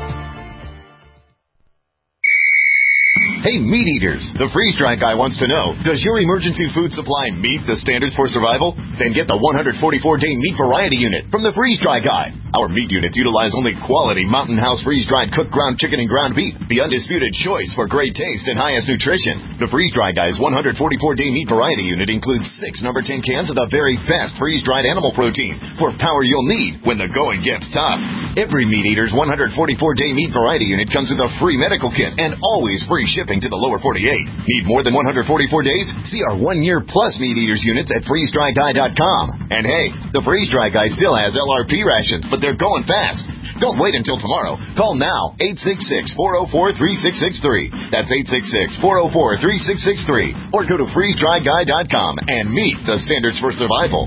Hey, meat eaters, the Freeze Dry Guy wants to know, does your emergency food supply meet the standards for survival? Then get the one hundred forty-four day meat variety unit from the Freeze Dry Guy. Our meat units utilize only quality Mountain House freeze-dried cooked ground chicken and ground beef, the undisputed choice for great taste and highest nutrition. The Freeze Dry Guy's one hundred forty-four day meat variety unit includes six number ten cans of the very best freeze-dried animal protein for power you'll need when the going gets tough. Every meat eater's one hundred forty-four day meat variety unit comes with a free medical kit and always free shipping to the lower forty-eight. Need more than one hundred forty-four days? See our one-year plus meat eaters units at freeze dry guy dot com. And hey, the Freeze Dry Guy still has L R P rations, but they're going fast. Don't wait until tomorrow. Call now, eight six six, four oh four, three six six three. That's eight six six, four oh four, three six six three. Or go to freeze dry guy dot com and meet the standards for survival.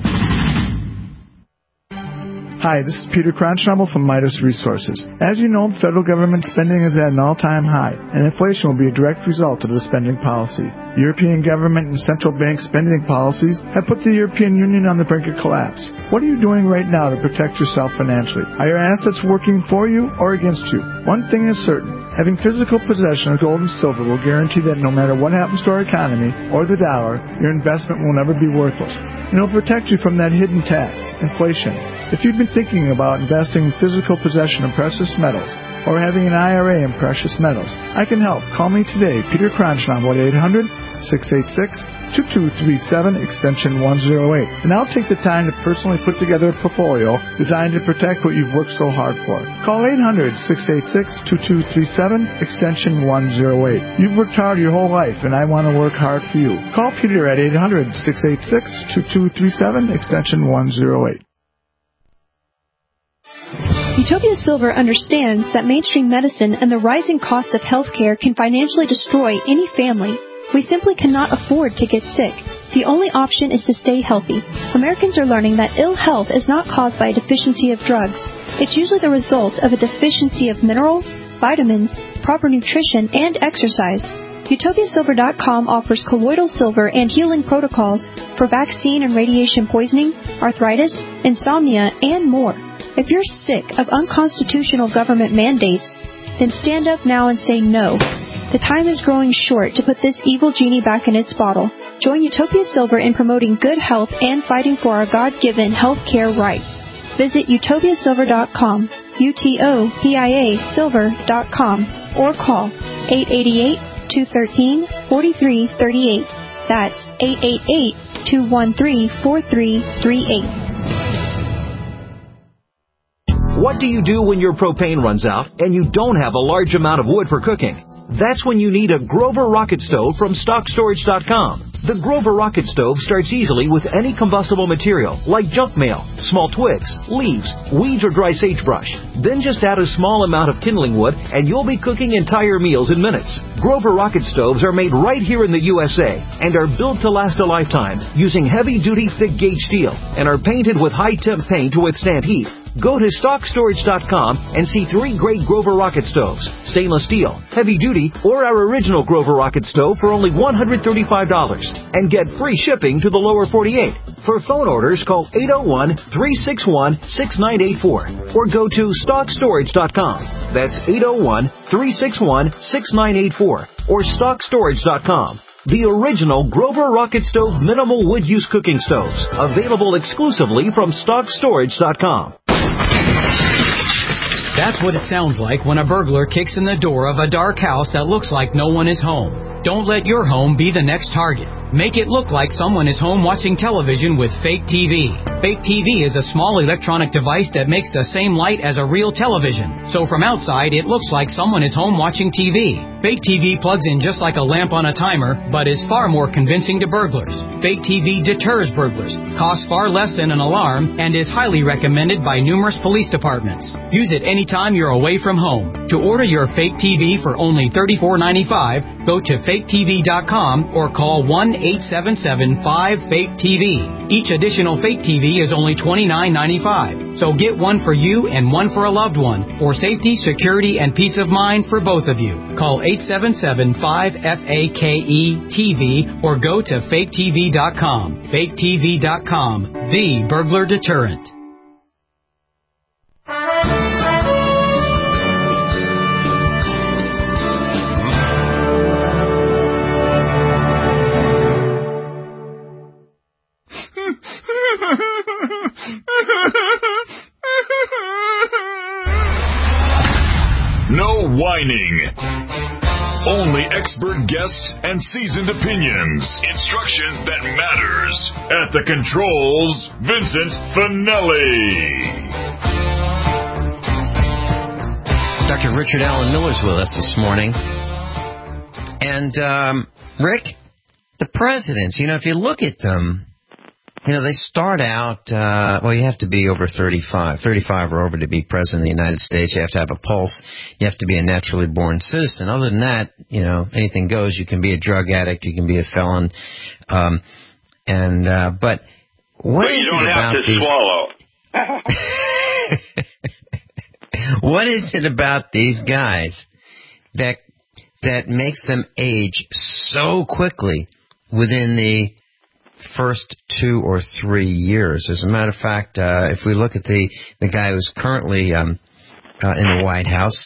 Hi, this is Peter Cronschnabel from Midas Resources. As you know, federal government spending is at an all-time high, and inflation will be a direct result of the spending policy. European government and central bank spending policies have put the European Union on the brink of collapse. What are you doing right now to protect yourself financially? Are your assets working for you or against you? One thing is certain. Having physical possession of gold and silver will guarantee that no matter what happens to our economy or the dollar, your investment will never be worthless. And it will protect you from that hidden tax, inflation. If you've been thinking about investing in physical possession of precious metals or having an I R A in precious metals, I can help. Call me today, Peter Cronschnabel, at eight hundred, six eight six, two two three seven, extension one oh eight. And I'll take the time to personally put together a portfolio designed to protect what you've worked so hard for. Call eight hundred, six eight six, two two three seven, extension one oh eight. You've worked hard your whole life, and I want to work hard for you. Call Peter at eight hundred, six eight six, two two three seven, extension one oh eight. Utopia Silver understands that mainstream medicine and the rising costs of healthcare can financially destroy any family. We simply cannot afford to get sick. The only option is to stay healthy. Americans are learning that ill health is not caused by a deficiency of drugs. It's usually the result of a deficiency of minerals, vitamins, proper nutrition, and exercise. Utopia Silver dot com offers colloidal silver and healing protocols for vaccine and radiation poisoning, arthritis, insomnia, and more. If you're sick of unconstitutional government mandates, then stand up now and say no. The time is growing short to put this evil genie back in its bottle. Join Utopia Silver in promoting good health and fighting for our God-given health care rights. Visit Utopia Silver dot com, U T O P I A Silver dot com, or call eight eight eight, two one three, four three three eight. That's eight eight eight, two one three, four three three eight. What do you do when your propane runs out and you don't have a large amount of wood for cooking? That's when you need a Grover Rocket Stove from stock storage dot com. The Grover Rocket Stove starts easily with any combustible material, like junk mail, small twigs, leaves, weeds, or dry sagebrush. Then just add a small amount of kindling wood, and you'll be cooking entire meals in minutes. Grover Rocket Stoves are made right here in the U S A and are built to last a lifetime using heavy-duty, thick-gauge steel and are painted with high-temp paint to withstand heat. Go to stock storage dot com and see three great Grover Rocket Stoves, stainless steel, heavy duty, or our original Grover Rocket Stove for only one hundred thirty-five dollars and get free shipping to the lower forty-eight. For phone orders, call eight oh one, three six one, six nine eight four or go to stock storage dot com. That's eight oh one, three six one, six nine eight four or stock storage dot com. The original Grover Rocket Stove Minimal Wood Use Cooking Stoves. Available exclusively from stock storage dot com. That's what it sounds like when a burglar kicks in the door of a dark house that looks like no one is home. Don't let your home be the next target. Make it look like someone is home watching television with Fake T V. Fake T V is a small electronic device that makes the same light as a real television. So from outside, it looks like someone is home watching T V. Fake T V plugs in just like a lamp on a timer, but is far more convincing to burglars. Fake T V deters burglars, costs far less than an alarm, and is highly recommended by numerous police departments. Use it anytime you're away from home. To order your Fake T V for only thirty-four ninety-five, go to fake T V dot com or call one eight seven seven five fake T V. Each additional Fake T V is only twenty-nine ninety-five. So get one for you and one for a loved one. For safety, security, and peace of mind for both of you. Call eight seven seven five F A K E T V or go to fake T V dot com. fake T V dot com, the burglar deterrent. No whining. Only expert guests and seasoned opinions. Instruction that matters. At the controls, Vincent Finelli. Doctor Richard Allen Miller's with us this morning. And, um, Rick, the presidents, you know, if you look at them, you know, they start out, uh, well, you have to be over thirty-five, thirty-five or over to be president of the United States. You have to have a pulse. You have to be a naturally born citizen. Other than that, you know, anything goes. You can be a drug addict. You can be a felon. Um, and, uh, but what but is you don't it have about to these... swallow. What is it about these guys that, that makes them age so quickly within the first two or three years? As a matter of fact, uh, if we look at the, the guy who's currently um, uh, in the White House,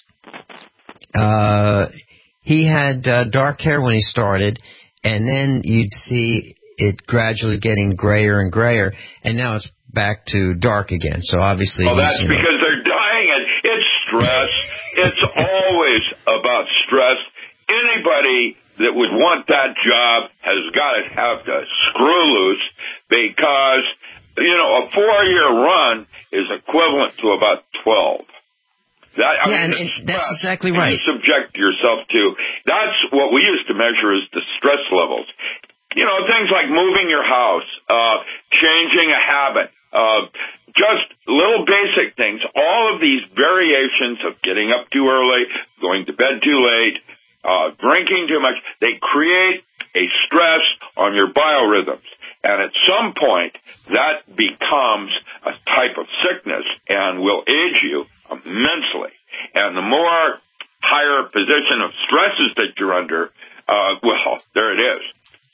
uh, he had uh, dark hair when he started, and then you'd see it gradually getting grayer and grayer, and now it's back to dark again. So obviously, well, that's you know, because they're dying, and it's stress. It's always about stress. Anybody that would want that job has got to have to screw loose because, you know, a four-year run is equivalent to about twelve. That, I yeah, mean, and, and that's exactly right. You subject yourself to. That's what we used to measure as the stress levels. You know, things like moving your house, uh, changing a habit, uh, just little basic things. All of these variations of getting up too early, going to bed too late, Uh, drinking too much, they create a stress on your biorhythms. And at some point, that becomes a type of sickness and will age you immensely. And the more higher position of stresses that you're under, uh, well, there it is.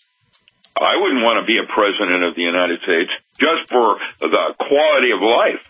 I wouldn't want to be a president of the United States just for the quality of life.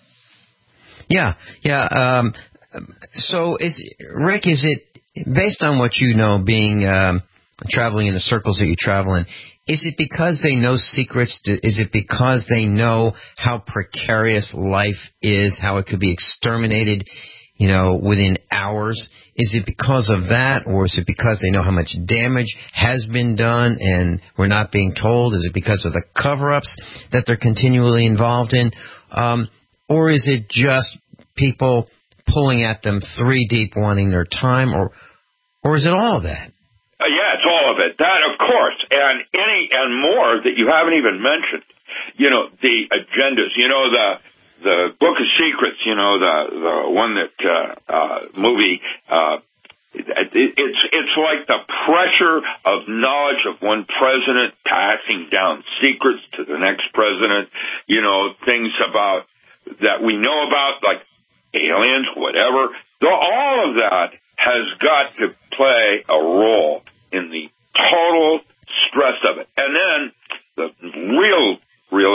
Yeah, yeah. Um, so, is Rick, is it, based on what you know, being um, traveling in the circles that you travel in, is it because they know secrets? Is it because they know how precarious life is, how it could be exterminated, you know, within hours? Is it because of that, or is it because they know how much damage has been done and we're not being told? Is it because of the cover-ups that they're continually involved in? Um, or is it just people pulling at them three deep, wanting their time, or or is it all of that? Uh, yeah, it's all of it. That, of course, and any and more that you haven't even mentioned. You know, the agendas. You know, the the Book of Secrets. You know, the the one that uh, uh, movie. Uh, it, it's it's like the pressure of knowledge of one president passing down secrets to the next president. You know, things about that we know about, like aliens, whatever. All of that has got to play a role in the total stress of it. And then the real, real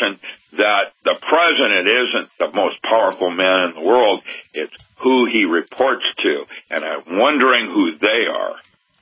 realization that the president isn't the most powerful man in the world. It's who he reports to, and I'm wondering who they are.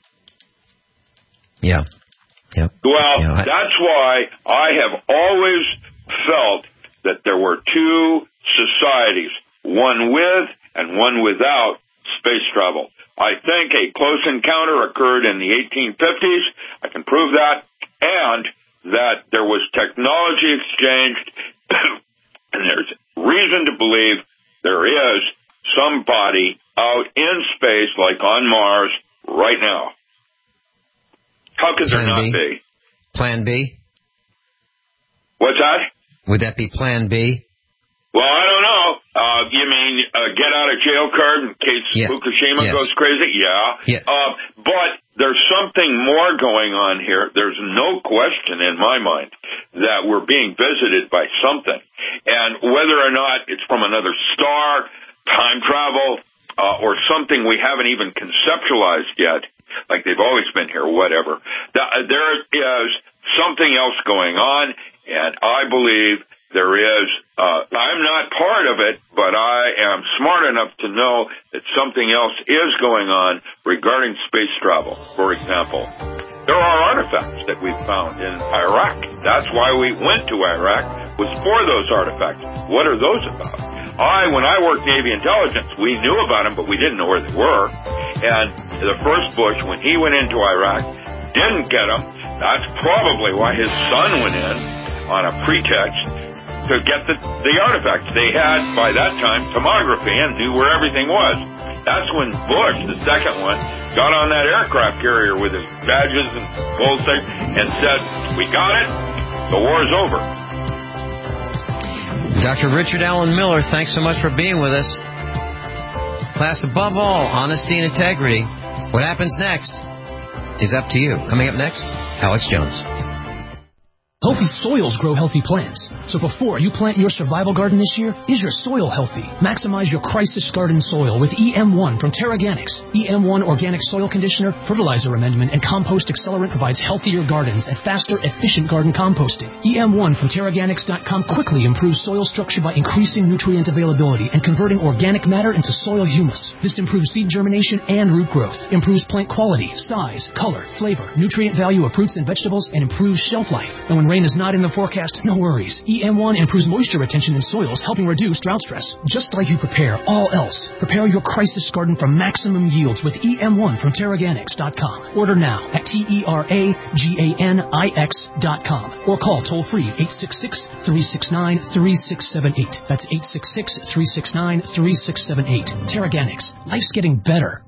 Yeah. Yep. Well, yeah, I... that's why I have always felt that there were two societies, one with and one without space travel. I think a close encounter occurred in the eighteen fifties. I can prove that. And that there was technology exchanged. And there's reason to believe there is somebody out in space, like on Mars, right now. How could there not be? Plan B? What's that? Would that be Plan B? Well, I don't know. Uh, you mean uh, get out of jail card in case yeah. Fukushima yes. goes crazy? Yeah. yeah. Uh, but there's something more going on here. There's no question in my mind that we're being visited by something. And whether or not it's from another star, time travel, uh, or something we haven't even conceptualized yet, like they've always been here, whatever, th- there is something else going on, and I believe there is, uh, I'm not part of it, but I am smart enough to know that something else is going on regarding space travel. For example, there are artifacts that we found in Iraq. That's why we went to Iraq, was for those artifacts. What are those about? I, when I worked Navy intelligence, we knew about them, but we didn't know where they were. And the first Bush, when he went into Iraq, didn't get them. That's probably why his son went in on a pretext to get the, the artifacts. They had, by that time, tomography and knew where everything was. That's when Bush, the second one, got on that aircraft carrier with his badges and bullshit and said, we got it, the war's over. Doctor Richard Allen Miller, thanks so much for being with us. Class, above all, honesty and integrity. What happens next is up to you. Coming up next, Alex Jones. Healthy soils grow healthy plants. So before you plant your survival garden this year, is your soil healthy? Maximize your crisis garden soil with E M one from Terraganics. E M one Organic Soil Conditioner, Fertilizer Amendment, and Compost Accelerant provides healthier gardens and faster, efficient garden composting. E M one from Terraganics dot com quickly improves soil structure by increasing nutrient availability and converting organic matter into soil humus. This improves seed germination and root growth, improves plant quality, size, color, flavor, nutrient value of fruits and vegetables, and improves shelf life. And when rain is not in the forecast, no worries. E M one improves moisture retention in soils, helping reduce drought stress. Just like you prepare all else, prepare your crisis garden for maximum yields with E M one from Terraganics dot com. Order now at T E R A G A N I X dot com or call toll-free eight six six, three six nine, three six seven eight. That's eight six six, three six nine, three six seven eight. Terraganics. Life's getting better.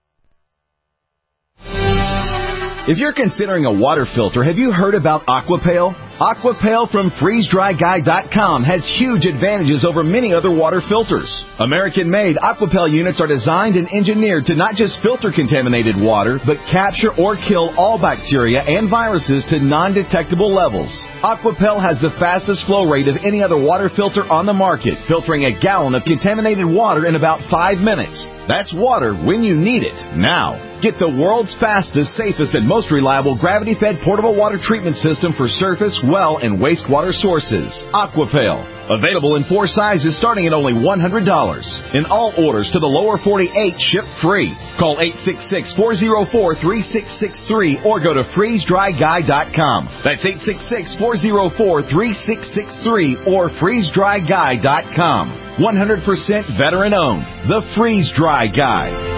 If you're considering a water filter, have you heard about Aquapale? Aquapale from freeze dry guy dot com has huge advantages over many other water filters. American-made Aquapale units are designed and engineered to not just filter contaminated water, but capture or kill all bacteria and viruses to non-detectable levels. Aquapale has the fastest flow rate of any other water filter on the market, filtering a gallon of contaminated water in about five minutes. That's water when you need it, now. Get the world's fastest, safest, and most reliable gravity-fed portable water treatment system for surface, well, and wastewater sources. Aquapale. Available in four sizes starting at only one hundred dollars. And all orders to the lower forty-eight ship free. Call eight six six, four oh four, three six six three or go to freeze dry guy dot com. That's eight six six, four oh four, three six six three or freeze dry guy dot com. one hundred percent veteran owned. The Freeze Dry Guy.